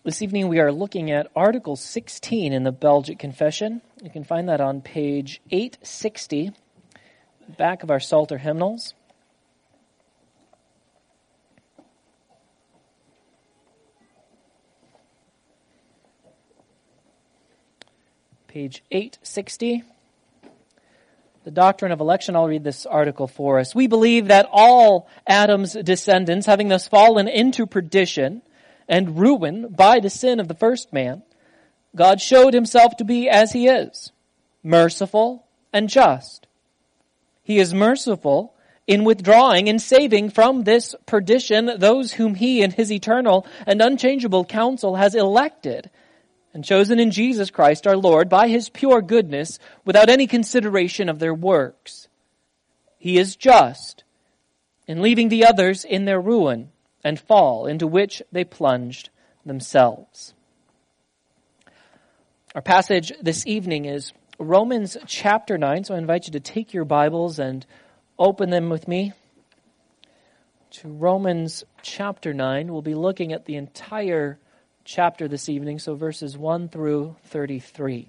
This evening we are looking at Article 16 in the Belgic Confession. You can find that on page 860, back of our Psalter hymnals. Page 860. The doctrine of election, I'll read this article for us. We believe that all Adam's descendants, having thus fallen into perdition and ruin by the sin of the first man, God showed himself to be as he is, merciful and just. He is merciful in withdrawing and saving from this perdition those whom he in his eternal and unchangeable counsel has elected and chosen in Jesus Christ our Lord by his pure goodness without any consideration of their works. He is just in leaving the others in their ruin and fall into which they plunged themselves. Our passage this evening is Romans chapter 9, so I invite you to take your Bibles and open them with me to Romans chapter 9. We'll be looking at the entire chapter this evening, so verses 1 through 33.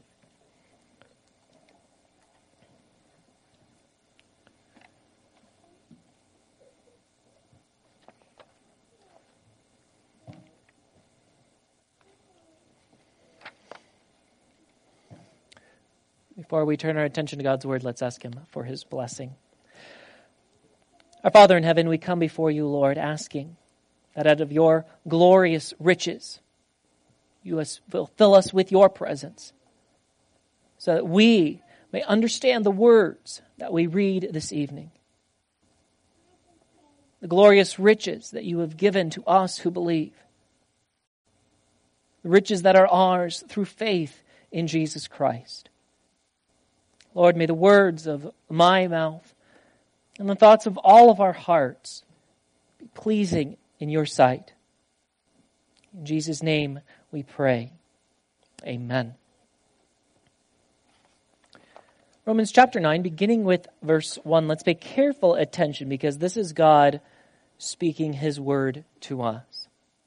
Before we turn our attention to God's Word, let's ask Him for His blessing. Our Father in heaven, we come before you, Lord, asking that out of your glorious riches, you will fill us with your presence so that we may understand the words that we read this evening. The glorious riches that you have given to us who believe. The riches that are ours through faith in Jesus Christ. Lord, may the words of my mouth and the thoughts of all of our hearts be pleasing in your sight. In Jesus' name we pray. Amen. Romans chapter 9, beginning with verse 1. Let's pay careful attention because this is God speaking his word to us.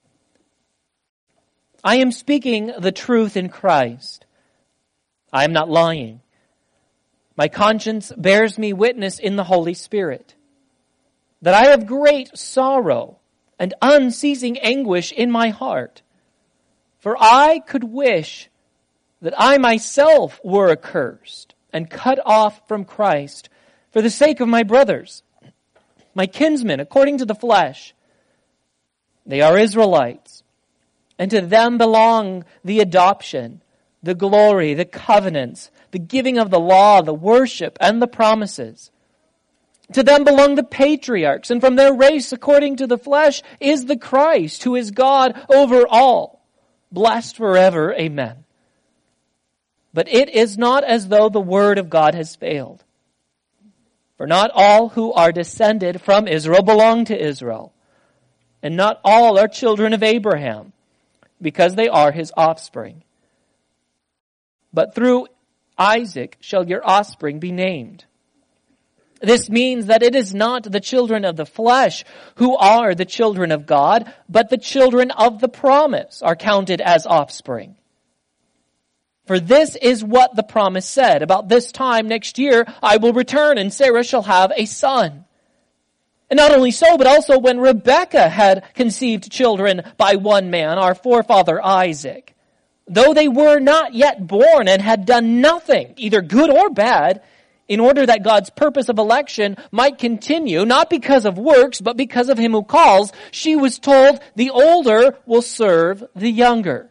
I am speaking the truth in Christ. I am not lying. My conscience bears me witness in the Holy Spirit that I have great sorrow and unceasing anguish in my heart. For I could wish that I myself were accursed and cut off from Christ for the sake of my brothers, my kinsmen according to the flesh. They are Israelites, and to them belong the adoption, the glory, the covenants, the giving of the law, the worship, and the promises. To them belong the patriarchs, and from their race according to the flesh is the Christ, who is God over all, blessed forever. Amen. But it is not as though the word of God has failed. For not all who are descended from Israel belong to Israel, and not all are children of Abraham, because they are his offspring. But through Isaac shall your offspring be named. This means that it is not the children of the flesh who are the children of God, but the children of the promise are counted as offspring. For this is what the promise said. About this time next year I will return and Sarah shall have a son. And not only so, but also when Rebekah had conceived children by one man, our forefather Isaac, though they were not yet born and had done nothing, either good or bad, in order that God's purpose of election might continue, not because of works, but because of him who calls, she was told, the older will serve the younger.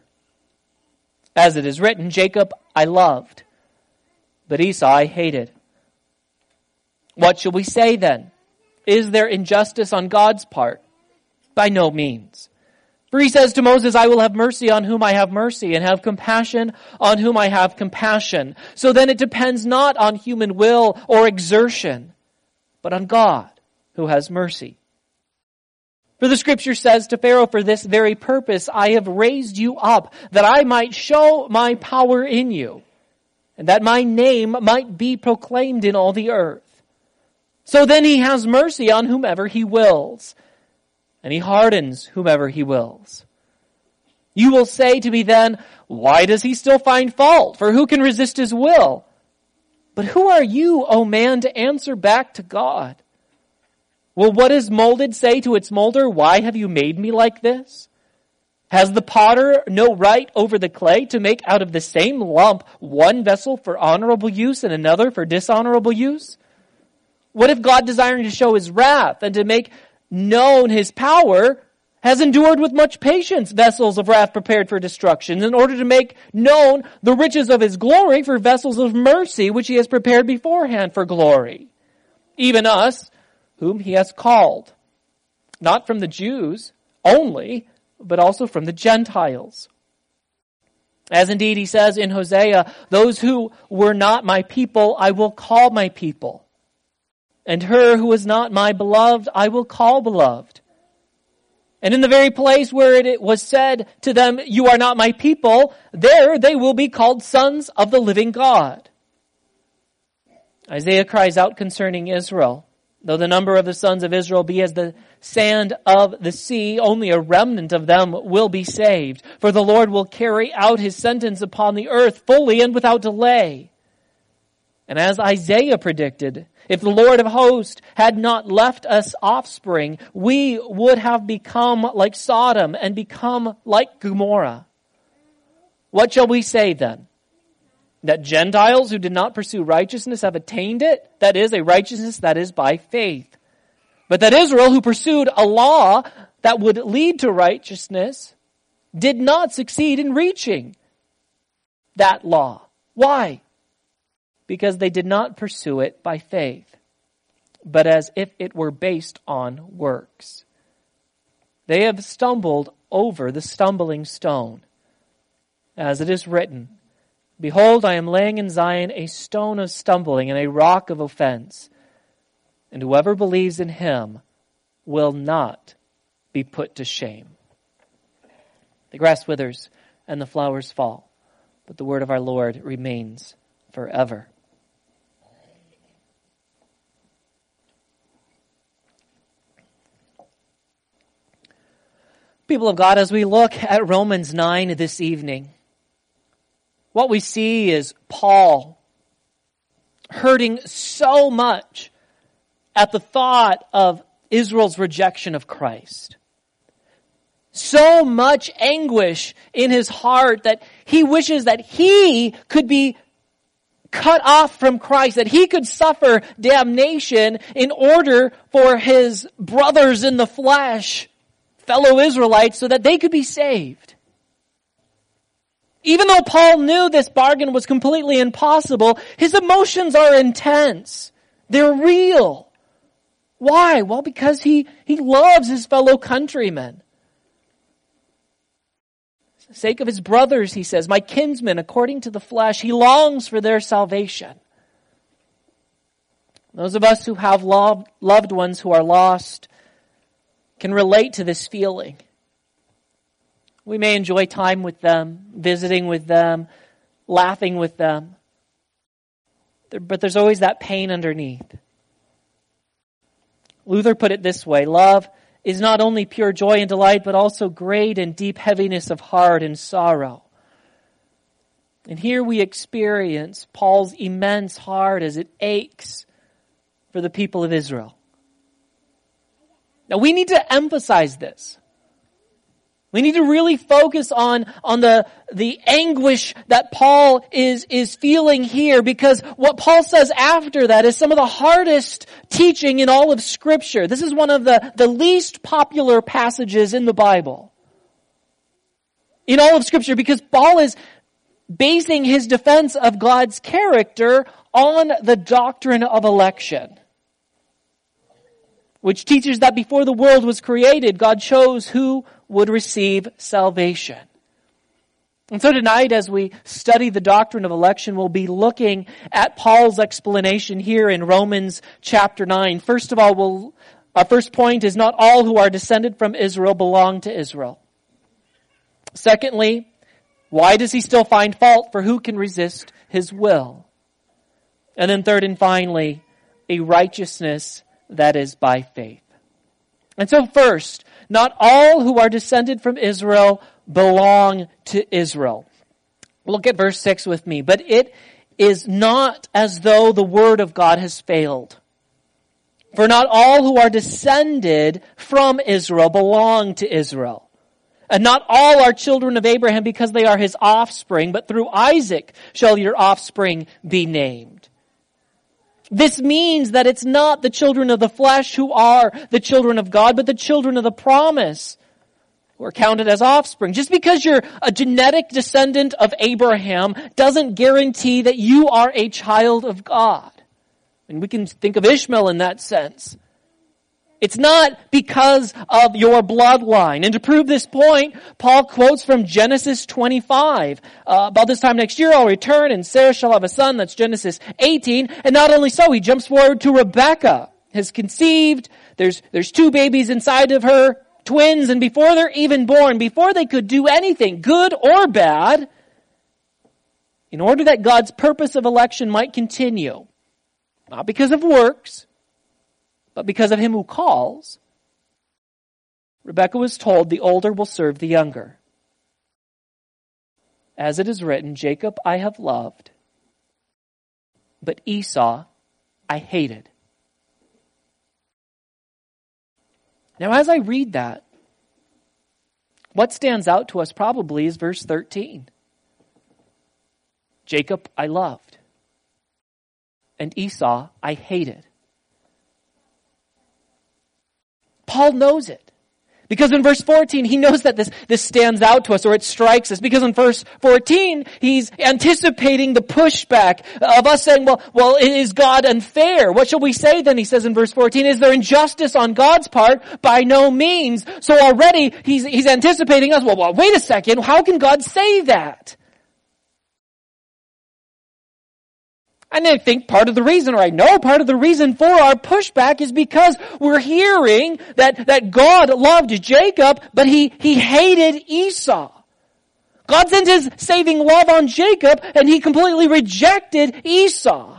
As it is written, Jacob I loved, but Esau I hated. What shall we say then? Is there injustice on God's part? By no means. For he says to Moses, I will have mercy on whom I have mercy, and have compassion on whom I have compassion. So then it depends not on human will or exertion, but on God who has mercy. For the scripture says to Pharaoh, for this very purpose I have raised you up, that I might show my power in you, and that my name might be proclaimed in all the earth. So then he has mercy on whomever he wills, and he hardens whomever he wills. You will say to me then, why does he still find fault? For who can resist his will? But who are you, O man, to answer back to God? Will what is molded say to its molder, why have you made me like this? Has the potter no right over the clay to make out of the same lump one vessel for honorable use and another for dishonorable use? What if God, desiring to show his wrath and to make known his power, has endured with much patience vessels of wrath prepared for destruction, in order to make known the riches of his glory for vessels of mercy, which he has prepared beforehand for glory? Even us, whom he has called, not from the Jews only, but also from the Gentiles. As indeed he says in Hosea, those who were not my people, I will call my people. And her who is not my beloved, I will call beloved. And in the very place where it was said to them, you are not my people, there they will be called sons of the living God. Isaiah cries out concerning Israel. Though the number of the sons of Israel be as the sand of the sea, only a remnant of them will be saved. For the Lord will carry out his sentence upon the earth fully and without delay. And as Isaiah predicted, if the Lord of hosts had not left us offspring, we would have become like Sodom and become like Gomorrah. What shall we say then? That Gentiles who did not pursue righteousness have attained it? That is, a righteousness that is by faith. But that Israel, who pursued a law that would lead to righteousness, did not succeed in reaching that law. Why? Because they did not pursue it by faith, but as if it were based on works. They have stumbled over the stumbling stone. As it is written, behold, I am laying in Zion a stone of stumbling and a rock of offense, and whoever believes in him will not be put to shame. The grass withers and the flowers fall, but the word of our Lord remains forever. People of God, as we look at Romans 9 this evening, what we see is Paul hurting so much at the thought of Israel's rejection of Christ. So much anguish in his heart that he wishes that he could be cut off from Christ, that he could suffer damnation in order for his brothers in the flesh, fellow Israelites, so that they could be saved. Even though Paul knew this bargain was completely impossible, his emotions are intense. They're real. Why? Well, because he loves his fellow countrymen. For the sake of his brothers, he says, my kinsmen, according to the flesh, he longs for their salvation. Those of us who have loved ones who are lost can relate to this feeling. We may enjoy time with them, visiting with them, laughing with them. But there's always that pain underneath. Luther put it this way, love is not only pure joy and delight, but also great and deep heaviness of heart and sorrow. And here we experience Paul's immense heart as it aches for the people of Israel. Now we need to emphasize this. We need to really focus on the anguish that Paul is feeling here, because what Paul says after that is some of the hardest teaching in all of Scripture. This is one of the least popular passages in the Bible. In all of Scripture, because Paul is basing his defense of God's character on the doctrine of election, which teaches that before the world was created, God chose who would receive salvation. And so tonight, as we study the doctrine of election, we'll be looking at Paul's explanation here in Romans chapter 9. First of all, our first point is not all who are descended from Israel belong to Israel. Secondly, why does he still find fault? For who can resist his will? And then third and finally, a righteousness that is by faith. And so first, not all who are descended from Israel belong to Israel. Look at verse 6 with me. But it is not as though the word of God has failed. For not all who are descended from Israel belong to Israel. And not all are children of Abraham because they are his offspring, but through Isaac shall your offspring be named. This means that it's not the children of the flesh who are the children of God, but the children of the promise who are counted as offspring. Just because you're a genetic descendant of Abraham doesn't guarantee that you are a child of God. And we can think of Ishmael in that sense. It's not because of your bloodline. And to prove this point, Paul quotes from Genesis 25. About this time next year I'll return and Sarah shall have a son. That's Genesis 18. And not only so, he jumps forward to Rebekah. Has conceived. There's two babies inside of her. Twins. And before they're even born, before they could do anything, good or bad, in order that God's purpose of election might continue, not because of works, but because of him who calls, Rebekah was told the older will serve the younger. As it is written, Jacob I have loved, but Esau I hated. Now as I read that, what stands out to us probably is verse 13. Jacob I loved, and Esau I hated. Paul knows it. Because in verse 14, he knows that this stands out to us, or it strikes us. Because in verse 14, he's anticipating the pushback of us saying, well, is God unfair? What shall we say then? He says in verse 14, is there injustice on God's part? By no means. So already, he's anticipating us, well, wait a second, how can God say that? And I think part of the reason, or I know part of the reason for our pushback is because we're hearing that God loved Jacob, but he hated Esau. God sent his saving love on Jacob, and he completely rejected Esau.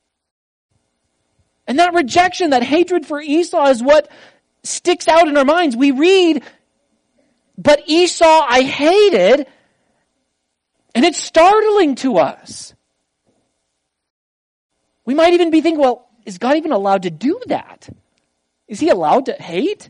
And that rejection, that hatred for Esau is what sticks out in our minds. We read, but Esau I hated, and it's startling to us. We might even be thinking, well, is God even allowed to do that? Is he allowed to hate?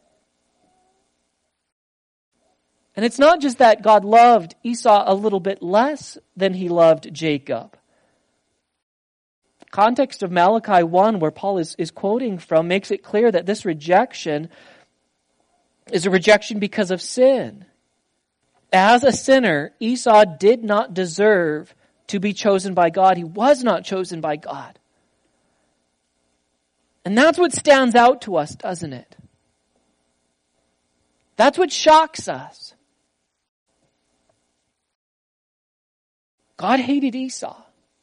And it's not just that God loved Esau a little bit less than he loved Jacob. The context of Malachi 1, where Paul is quoting from, makes it clear that this rejection is a rejection because of sin. As a sinner, Esau did not deserve to be chosen by God. He was not chosen by God. And that's what stands out to us, doesn't it? That's what shocks us. God hated Esau.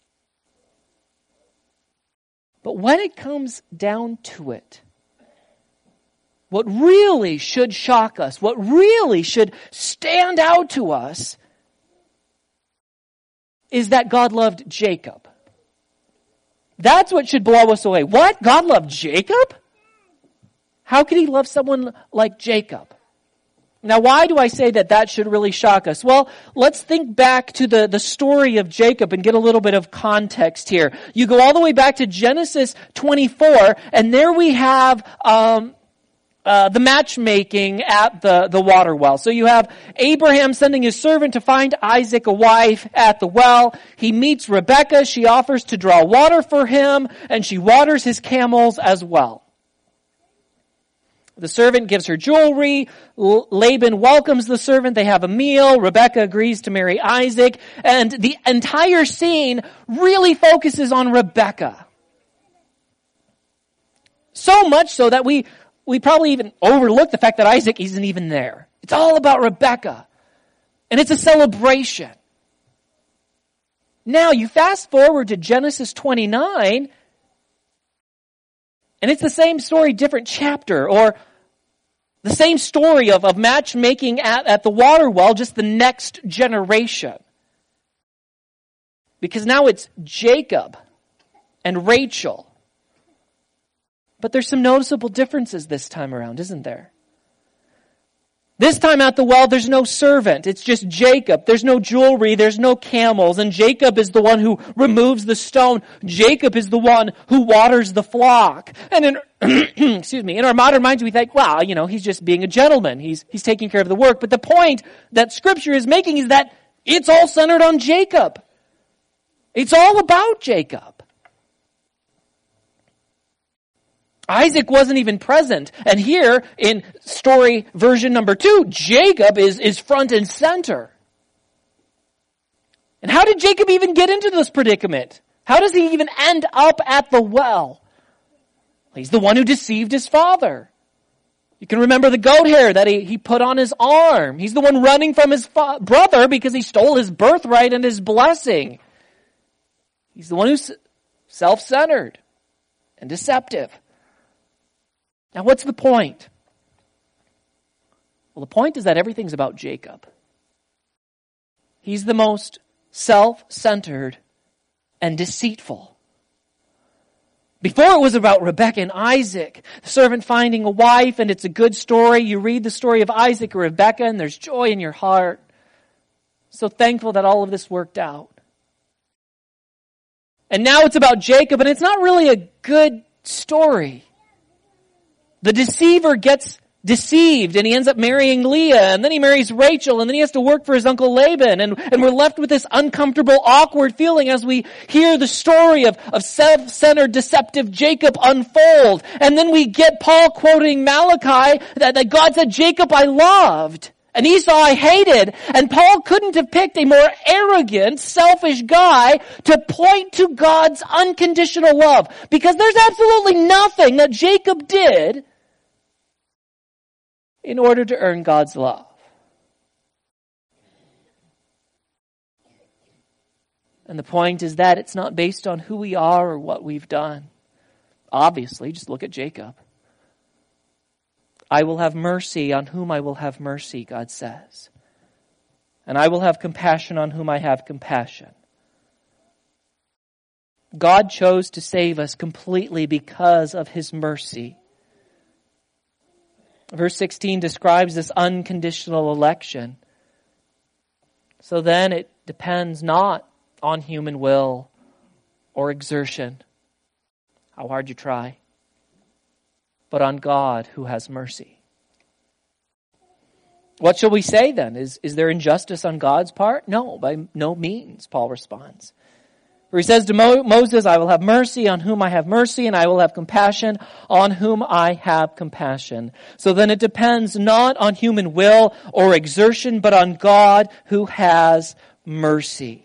But when it comes down to it, what really should shock us, what really should stand out to us, is that God loved Jacob. That's what should blow us away. What? God loved Jacob? How could he love someone like Jacob? Now, why do I say that should really shock us? Well, let's think back to the story of Jacob and get a little bit of context here. You go all the way back to Genesis 24, and there we have the matchmaking at the water well. So you have Abraham sending his servant to find Isaac a wife at the well. He meets Rebekah. She offers to draw water for him, and she waters his camels as well. The servant gives her jewelry. Laban welcomes the servant. They have a meal. Rebekah agrees to marry Isaac. And the entire scene really focuses on Rebekah. So much so that we probably even overlook the fact that Isaac isn't even there. It's all about Rebekah. And it's a celebration. Now, you fast forward to Genesis 29, and it's the same story, different chapter, or the same story of matchmaking at the water well, just the next generation. Because now it's Jacob and Rachel. But there's some noticeable differences this time around, isn't there? This time at the well, there's no servant. It's just Jacob. There's no jewelry. There's no camels. And Jacob is the one who removes the stone. Jacob is the one who waters the flock. And in, in our modern minds, we think, wow, he's just being a gentleman. He's taking care of the work. But the point that Scripture is making is that it's all centered on Jacob. It's all about Jacob. Isaac wasn't even present. And here in story version number 2, Jacob is front and center. And how did Jacob even get into this predicament? How does he even end up at the well? He's the one who deceived his father. You can remember the goat hair that he put on his arm. He's the one running from his brother because he stole his birthright and his blessing. He's the one who's self-centered and deceptive. Now, what's the point? Well, the point is that everything's about Jacob. He's the most self-centered and deceitful. Before it was about Rebekah and Isaac, the servant finding a wife, and it's a good story. You read the story of Isaac or Rebekah, and there's joy in your heart. So thankful that all of this worked out. And now it's about Jacob, and it's not really a good story. The deceiver gets deceived and he ends up marrying Leah, and then he marries Rachel, and then he has to work for his uncle Laban, and we're left with this uncomfortable, awkward feeling as we hear the story of self-centered, deceptive Jacob unfold. And then we get Paul quoting Malachi that God said, Jacob I loved, and Esau I hated. And Paul couldn't have picked a more arrogant, selfish guy to point to God's unconditional love, because there's absolutely nothing that Jacob did in order to earn God's love. And the point is that it's not based on who we are or what we've done. Obviously, just look at Jacob. I will have mercy on whom I will have mercy, God says. And I will have compassion on whom I have compassion. God chose to save us completely because of His mercy. Verse 16 describes this unconditional election. So then it depends not on human will or exertion, how hard you try, but on God who has mercy. What shall we say then? Is there injustice on God's part? No, by no means, Paul responds. For he says to Moses, I will have mercy on whom I have mercy, and I will have compassion on whom I have compassion. So then it depends not on human will or exertion, but on God who has mercy.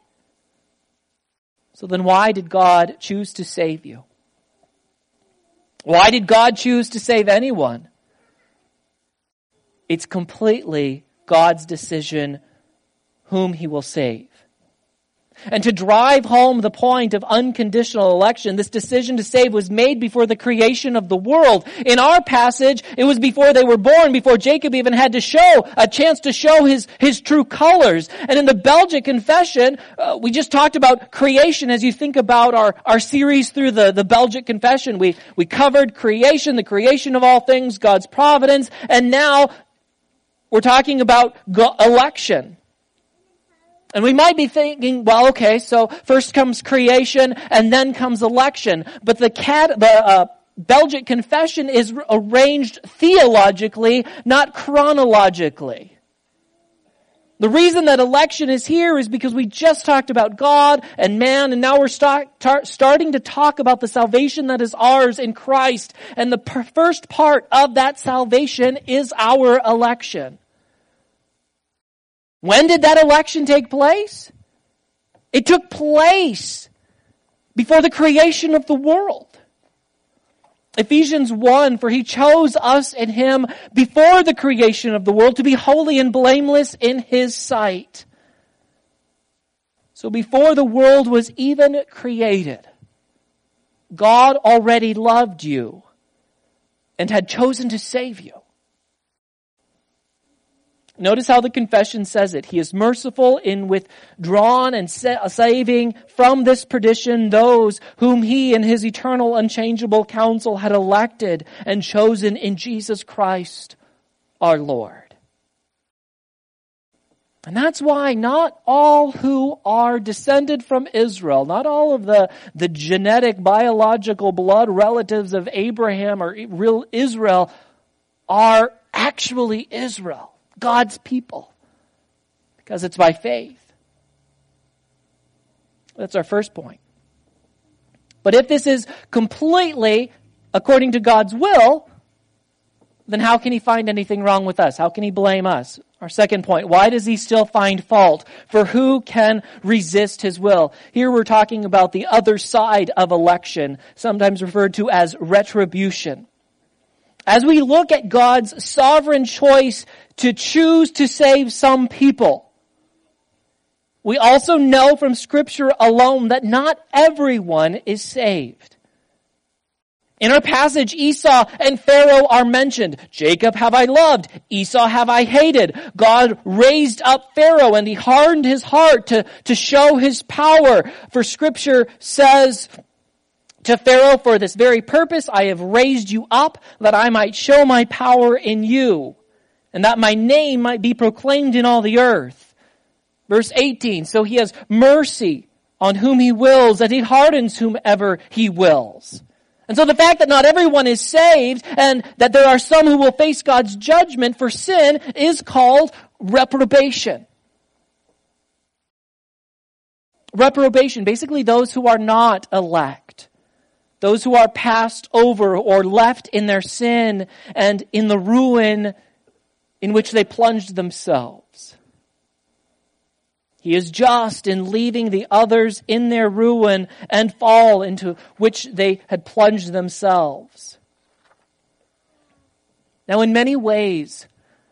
So then why did God choose to save you? Why did God choose to save anyone? It's completely God's decision whom He will save. And to drive home the point of unconditional election, this decision to save was made before the creation of the world. In our passage, it was before they were born, before Jacob even had a chance to show his true colors. And in the Belgic Confession, we just talked about creation. As you think about our series through the Belgic Confession, we covered creation, the creation of all things, God's providence, and now we're talking about election. And we might be thinking, well, okay, so first comes creation and then comes election. But the Belgic Confession is arranged theologically, not chronologically. The reason that election is here is because we just talked about God and man, and now we're starting to talk about the salvation that is ours in Christ. And the first part of that salvation is our election. When did that election take place? It took place before the creation of the world. Ephesians 1, for He chose us in Him before the creation of the world to be holy and blameless in His sight. So before the world was even created, God already loved you and had chosen to save you. Notice how the confession says it. He is merciful in withdrawn and saving from this perdition those whom He in His eternal unchangeable counsel had elected and chosen in Jesus Christ our Lord. And that's why not all who are descended from Israel, not all of the genetic, biological blood relatives of Abraham or real Israel are actually Israel, God's people, because it's by faith. That's our first point. But if this is completely according to God's will, then how can he find anything wrong with us? How can he blame us? Our second point, why does he still find fault? For who can resist his will? Here we're talking about the other side of election, sometimes referred to as retribution. As we look at God's sovereign choice to choose to save some people, we also know from Scripture alone that not everyone is saved. In our passage, Esau and Pharaoh are mentioned. Jacob have I loved, Esau have I hated. God raised up Pharaoh and he hardened his heart to show his power. For Scripture says to Pharaoh, for this very purpose I have raised you up, that I might show my power in you, and that my name might be proclaimed in all the earth. Verse 18, so he has mercy on whom he wills, and he hardens whomever he wills. And so the fact that not everyone is saved and that there are some who will face God's judgment for sin is called reprobation. Reprobation, basically those who are not elect. Those who are passed over or left in their sin and in the ruin in which they plunged themselves. He is just in leaving the others in their ruin and fall into which they had plunged themselves. Now, in many ways,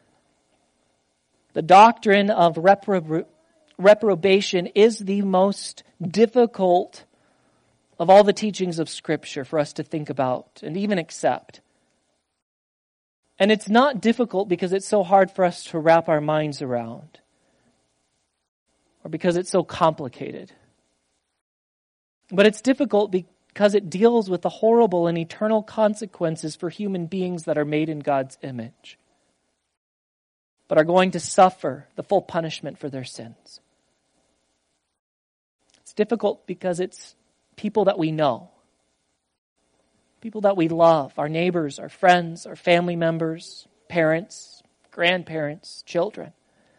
the doctrine of reprobation is the most difficult of all the teachings of Scripture for us to think about and even accept. And it's not difficult because it's so hard for us to wrap our minds around, or because it's so complicated. But it's difficult because it deals with the horrible and eternal consequences for human beings that are made in God's image, but are going to suffer the full punishment for their sins. It's difficult because it's people that we know, people that we love, our neighbors, our friends, our family members, parents, grandparents, children.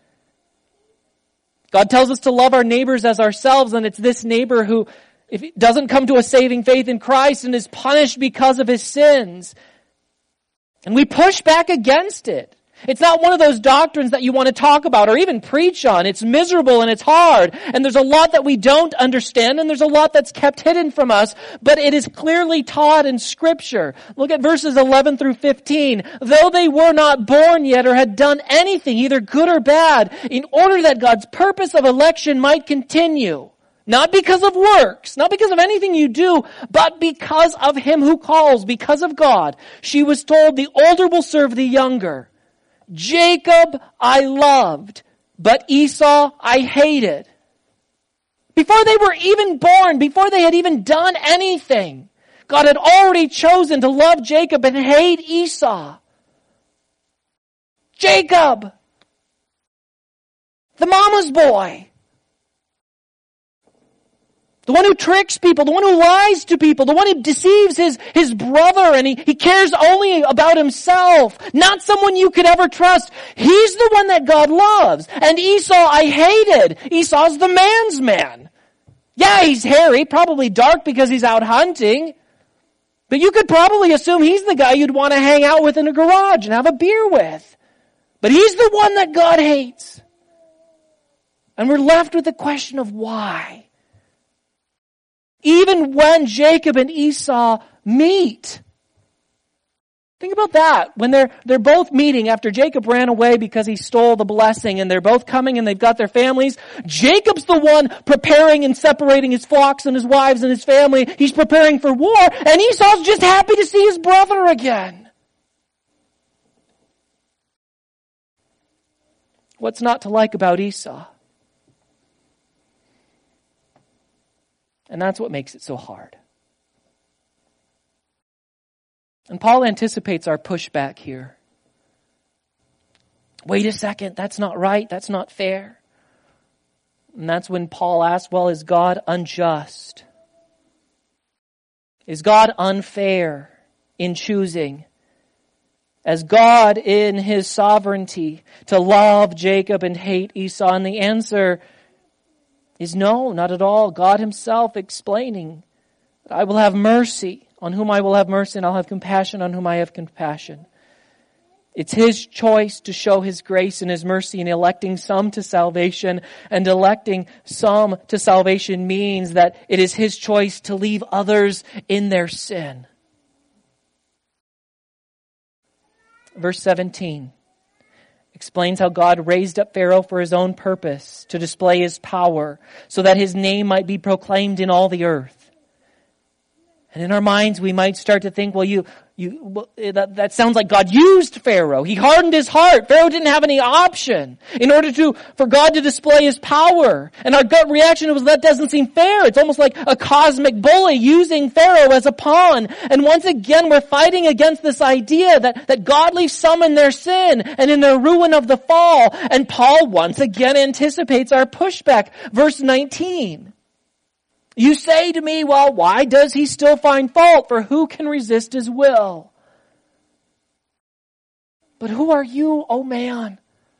God tells us to love our neighbors as ourselves, and it's this neighbor who, if he doesn't come to a saving faith in Christ and is punished because of his sins, and we push back against it. It's not one of those doctrines that you want to talk about or even preach on. It's miserable and it's hard, and there's a lot that we don't understand, and there's a lot that's kept hidden from us, but it is clearly taught in Scripture. Look at verses 11 through 15. Though they were not born yet or had done anything, either good or bad, in order that God's purpose of election might continue. Not because of works, not because of anything you do, but because of him who calls, because of God. She was told, the older will serve the younger. Jacob I loved, but Esau I hated. Before they were even born, before they had even done anything, God had already chosen to love Jacob and hate Esau. Jacob, the mama's boy. The one who tricks people, the one who lies to people, the one who deceives his brother, and he cares only about himself. Not someone you could ever trust. He's the one that God loves. And Esau I hated. Esau's the man's man. Yeah, he's hairy, probably dark because he's out hunting. But you could probably assume he's the guy you'd want to hang out with in a garage and have a beer with. But he's the one that God hates. And we're left with the question of why. Even when Jacob and Esau meet. Think about that. When they're both meeting after Jacob ran away because he stole the blessing, and they're both coming and they've got their families. Jacob's the one preparing and separating his flocks and his wives and his family. He's preparing for war, and Esau's just happy to see his brother again. What's not to like about Esau? And that's what makes it so hard. And Paul anticipates our pushback here. Wait a second, that's not right, that's not fair. And that's when Paul asks, well, is God unjust? Is God unfair in choosing, as God in His sovereignty, to love Jacob and hate Esau? And the answer is no, not at all. God Himself explaining, I will have mercy on whom I will have mercy, and I'll have compassion on whom I have compassion. It's His choice to show His grace and His mercy in electing some to salvation, and electing some to salvation means that it is His choice to leave others in their sin. Verse 17 explains how God raised up Pharaoh for His own purpose, to display His power, so that His name might be proclaimed in all the earth. And in our minds, we might start to think, well, that sounds like God used Pharaoh. He hardened his heart. Pharaoh didn't have any option in order for God to display His power. And our gut reaction was, that doesn't seem fair. It's almost like a cosmic bully using Pharaoh as a pawn. And once again, we're fighting against this idea that God leaves some in their sin and in their ruin of the fall. And Paul once again anticipates our pushback. Verse 19. You say to me, well, why does he still find fault? For who can resist his will? But who are you, oh man,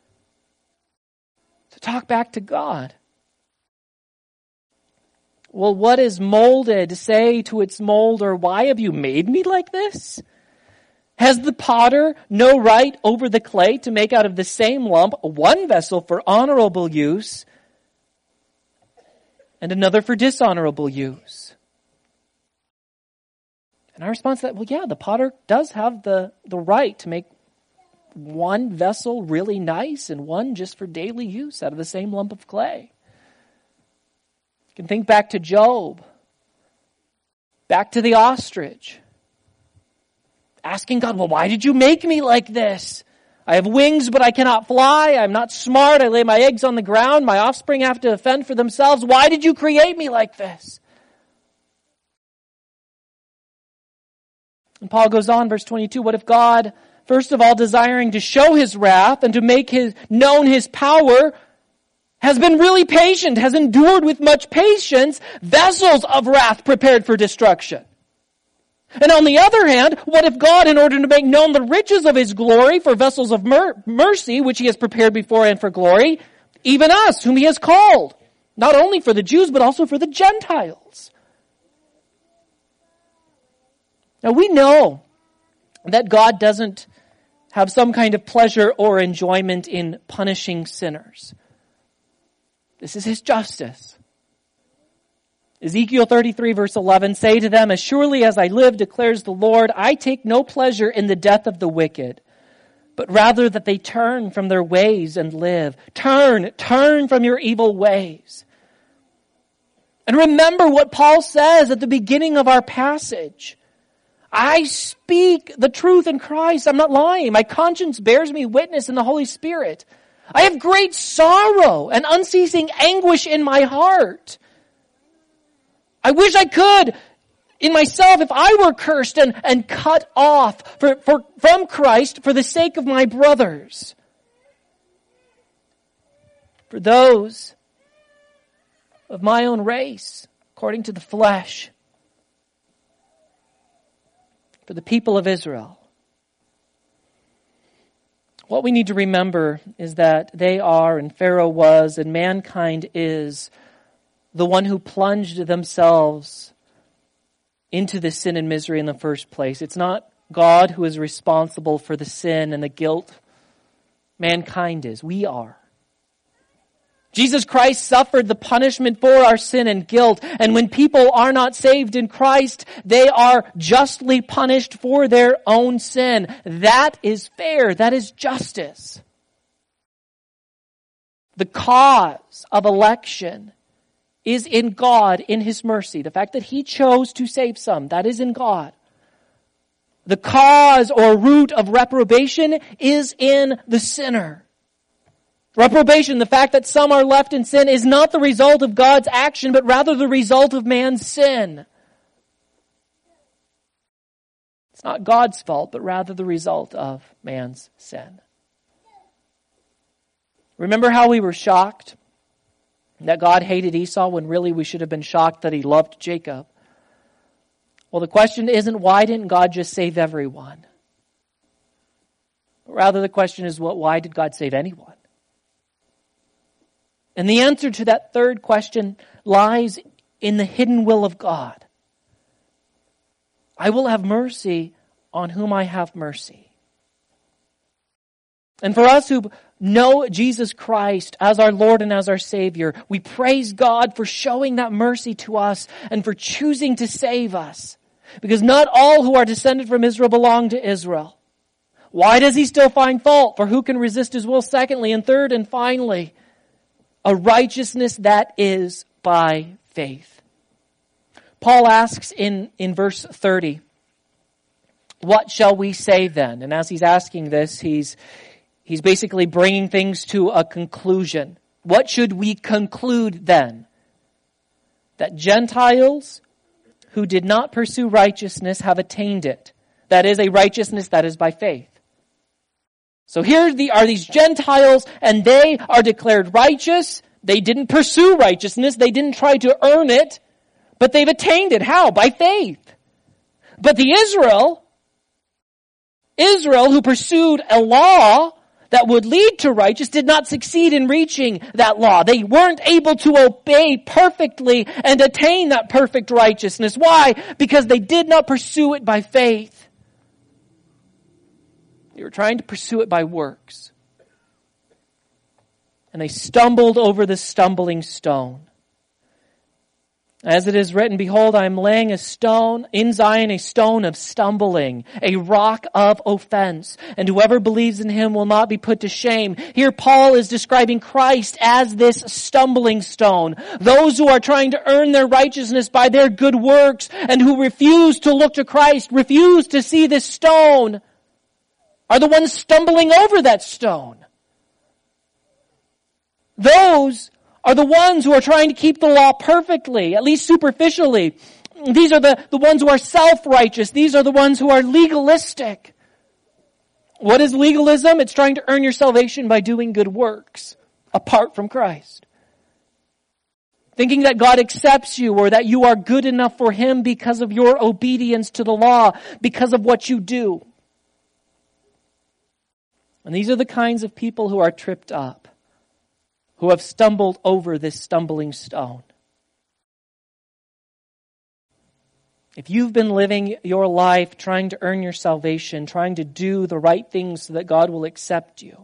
to talk back to God? Well, what is molded say to its molder, why have you made me like this? Has the potter no right over the clay to make out of the same lump one vessel for honorable use and another for dishonorable use? And our response to that, well, yeah, the potter does have the right to make one vessel really nice and one just for daily use out of the same lump of clay. You can think back to Job, back to the ostrich, asking God, well, why did you make me like this? I have wings, but I cannot fly. I'm not smart. I lay my eggs on the ground. My offspring have to fend for themselves. Why did you create me like this? And Paul goes on, verse 22, what if God, first of all, desiring to show His wrath and to make known His power, has been really patient, has endured with much patience vessels of wrath prepared for destruction? And on the other hand, what if God, in order to make known the riches of His glory for vessels of mercy, which He has prepared beforehand for glory, even us, whom He has called, not only for the Jews, but also for the Gentiles? Now we know that God doesn't have some kind of pleasure or enjoyment in punishing sinners. This is His justice. Ezekiel 33 verse 11, say to them, as surely as I live, declares the Lord, I take no pleasure in the death of the wicked, but rather that they turn from their ways and live. Turn from your evil ways. And remember what Paul says at the beginning of our passage. I speak the truth in Christ. I'm not lying. My conscience bears me witness in the Holy Spirit. I have great sorrow and unceasing anguish in my heart. I wish I could, in myself, if I were cursed and cut off from Christ for the sake of my brothers. For those of my own race, according to the flesh. For the people of Israel. What we need to remember is that they are, and Pharaoh was, and mankind is, the one who plunged themselves into the sin and misery in the first place. It's not God who is responsible for the sin and the guilt. Mankind is. We are. Jesus Christ suffered the punishment for our sin and guilt. And when people are not saved in Christ, they are justly punished for their own sin. That is fair. That is justice. The cause of election is in God, in His mercy. The fact that He chose to save some, that is in God. The cause or root of reprobation is in the sinner. Reprobation, the fact that some are left in sin, is not the result of God's action, but rather the result of man's sin. It's not God's fault, but rather the result of man's sin. Remember how we were shocked That God hated Esau when really we should have been shocked that he loved Jacob. Well, the question isn't why didn't God just save everyone? Rather, the question is why did God save anyone? And the answer to that third question lies in the hidden will of God. I will have mercy on whom I have mercy. And for us who know Jesus Christ as our Lord and as our Savior, we praise God for showing that mercy to us and for choosing to save us. Because not all who are descended from Israel belong to Israel. Why does he still find fault? For who can resist his will? Secondly, and third and finally, a righteousness that is by faith. Paul asks in verse 30, what shall we say then? And as he's asking this, he's basically bringing things to a conclusion. What should we conclude then? That Gentiles who did not pursue righteousness have attained it. That is a righteousness that is by faith. So here are these Gentiles, and they are declared righteous. They didn't pursue righteousness. They didn't try to earn it, but they've attained it. How? By faith. But the Israel who pursued a law that would lead to righteousness did not succeed in reaching that law. They weren't able to obey perfectly and attain that perfect righteousness. Why? Because they did not pursue it by faith. They were trying to pursue it by works. And they stumbled over the stumbling stone. As it is written, behold, I am laying a stone in Zion, a stone of stumbling, a rock of offense, and whoever believes in him will not be put to shame. Here Paul is describing Christ as this stumbling stone. Those who are trying to earn their righteousness by their good works and who refuse to look to Christ, refuse to see this stone, are the ones stumbling over that stone. Those are the ones who are trying to keep the law perfectly, at least superficially. These are the ones who are self-righteous. These are the ones who are legalistic. What is legalism? It's trying to earn your salvation by doing good works apart from Christ. Thinking that God accepts you or that you are good enough for Him because of your obedience to the law, because of what you do. And these are the kinds of people who are tripped up, who have stumbled over this stumbling stone. If you've been living your life trying to earn your salvation, trying to do the right things so that God will accept you,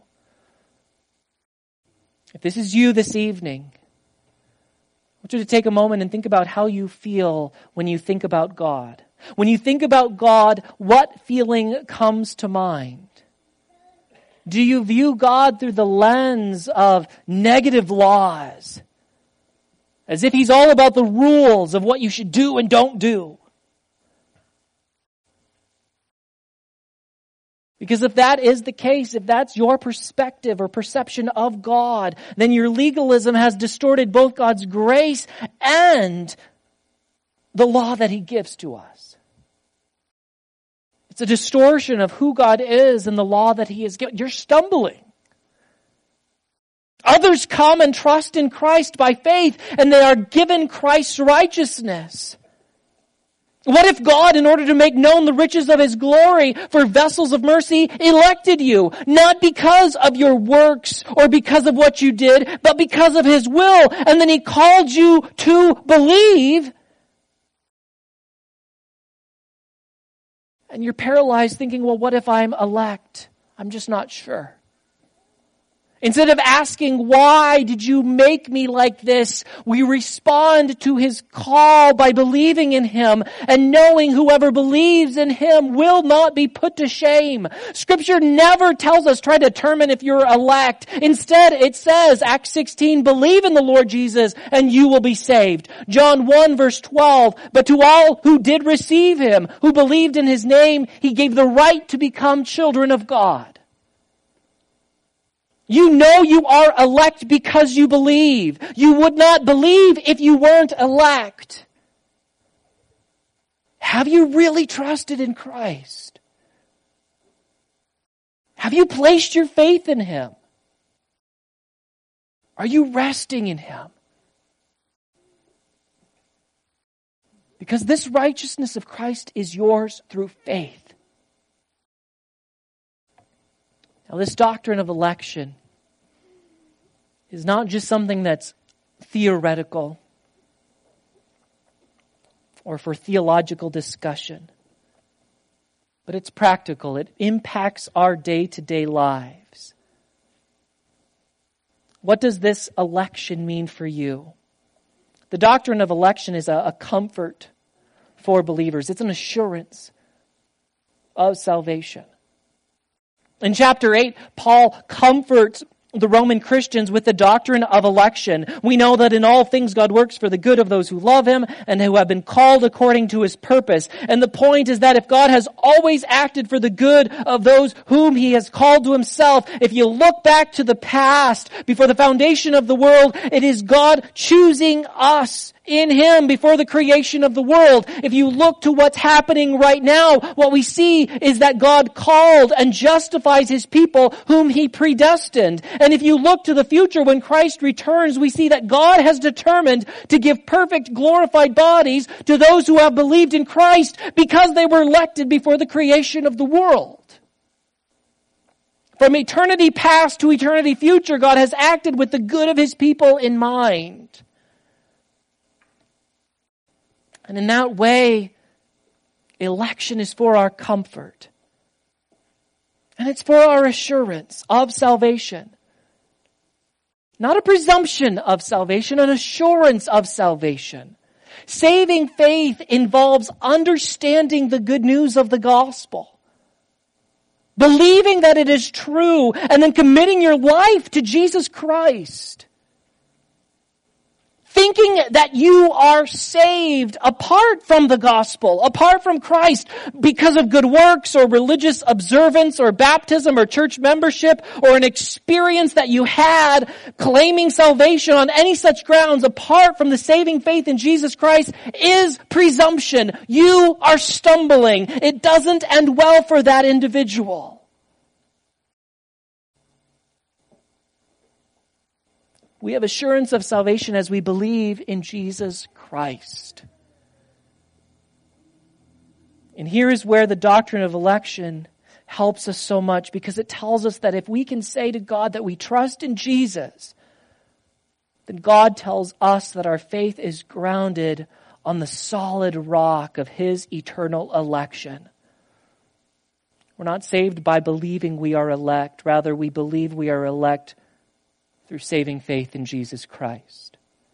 if this is you this evening, I want you to take a moment and think about how you feel when you think about God. When you think about God, what feeling comes to mind? Do you view God through the lens of negative laws? As if He's all about the rules of what you should do and don't do? Because if that is the case, if that's your perspective or perception of God, then your legalism has distorted both God's grace and the law that He gives to us. It's a distortion of who God is and the law that He has given. You're stumbling. Others come and trust in Christ by faith, and they are given Christ's righteousness. What if God, in order to make known the riches of His glory for vessels of mercy, elected you? Not because of your works or because of what you did, but because of His will. And then He called you to believe. And you're paralyzed thinking, well, what if I'm elect? I'm just not sure. Instead of asking, why did you make me like this? We respond to His call by believing in Him and knowing whoever believes in Him will not be put to shame. Scripture never tells us, try to determine if you're elect. Instead, it says, Acts 16, believe in the Lord Jesus and you will be saved. John 1 verse 12, but to all who did receive Him, who believed in His name, He gave the right to become children of God. You know you are elect because you believe. You would not believe if you weren't elect. Have you really trusted in Christ? Have you placed your faith in Him? Are you resting in Him? Because this righteousness of Christ is yours through faith. Now, this doctrine of election is not just something that's theoretical or for theological discussion, but it's practical. It impacts our day-to-day lives. What does this election mean for you? The doctrine of election is a comfort for believers. It's an assurance of salvation. In chapter 8, Paul comforts the Roman Christians with the doctrine of election. We know that in all things God works for the good of those who love Him and who have been called according to His purpose. And the point is that if God has always acted for the good of those whom He has called to Himself, if you look back to the past, before the foundation of the world, it is God choosing us in Him before the creation of the world. If you look to what's happening right now, what we see is that God called and justifies His people whom He predestined. And if you look to the future when Christ returns, we see that God has determined to give perfect glorified bodies to those who have believed in Christ because they were elected before the creation of the world. From eternity past to eternity future, God has acted with the good of His people in mind. And in that way, election is for our comfort. And it's for our assurance of salvation. Not a presumption of salvation, an assurance of salvation. Saving faith involves understanding the good news of the gospel. Believing that it is true and then committing your life to Jesus Christ. Thinking that you are saved apart from the gospel, apart from Christ, because of good works or religious observance or baptism or church membership or an experience that you had claiming salvation on any such grounds apart from the saving faith in Jesus Christ is presumption. You are stumbling. It doesn't end well for that individual. We have assurance of salvation as we believe in Jesus Christ. And here is where the doctrine of election helps us so much, because it tells us that if we can say to God that we trust in Jesus, then God tells us that our faith is grounded on the solid rock of His eternal election. We're not saved by believing we are elect. Rather, we believe we are elect through saving faith in Jesus Christ.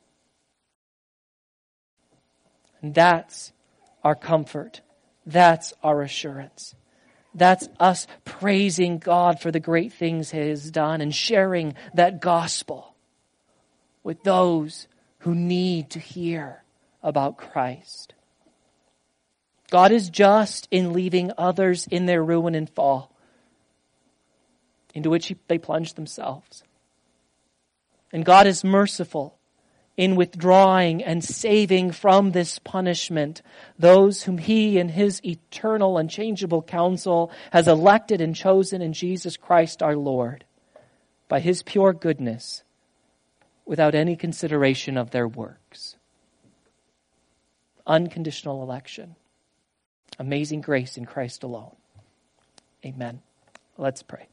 And that's our comfort. That's our assurance. That's us praising God for the great things He has done and sharing that gospel with those who need to hear about Christ. God is just in leaving others in their ruin and fall, into which they plunge themselves. And God is merciful in withdrawing and saving from this punishment those whom He in His eternal unchangeable counsel has elected and chosen in Jesus Christ our Lord by His pure goodness without any consideration of their works. Unconditional election. Amazing grace in Christ alone. Amen. Let's pray.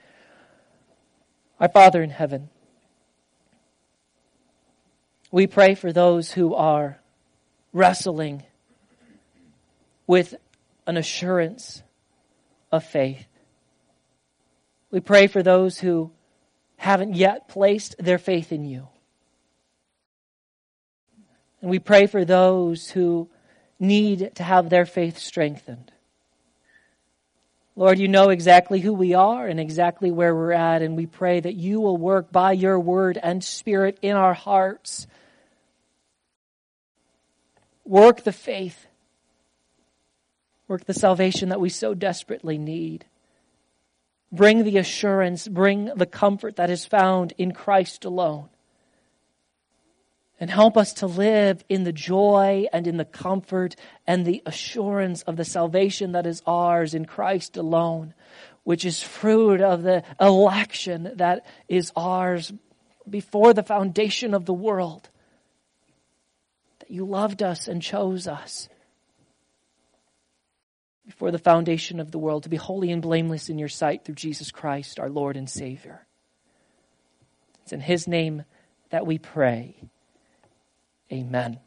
Our Father in heaven, we pray for those who are wrestling with an assurance of faith. We pray for those who haven't yet placed their faith in You. And we pray for those who need to have their faith strengthened. Lord, You know exactly who we are and exactly where we're at, and we pray that You will work by Your word and Spirit in our hearts. Work the faith. Work the salvation that we so desperately need. Bring the assurance, bring the comfort that is found in Christ alone. And help us to live in the joy and in the comfort and the assurance of the salvation that is ours in Christ alone, which is fruit of the election that is ours before the foundation of the world. that you loved us and chose us before the foundation of the world to be holy and blameless in your sight through Jesus Christ, our Lord and Savior. It's in his name that we pray. Amen.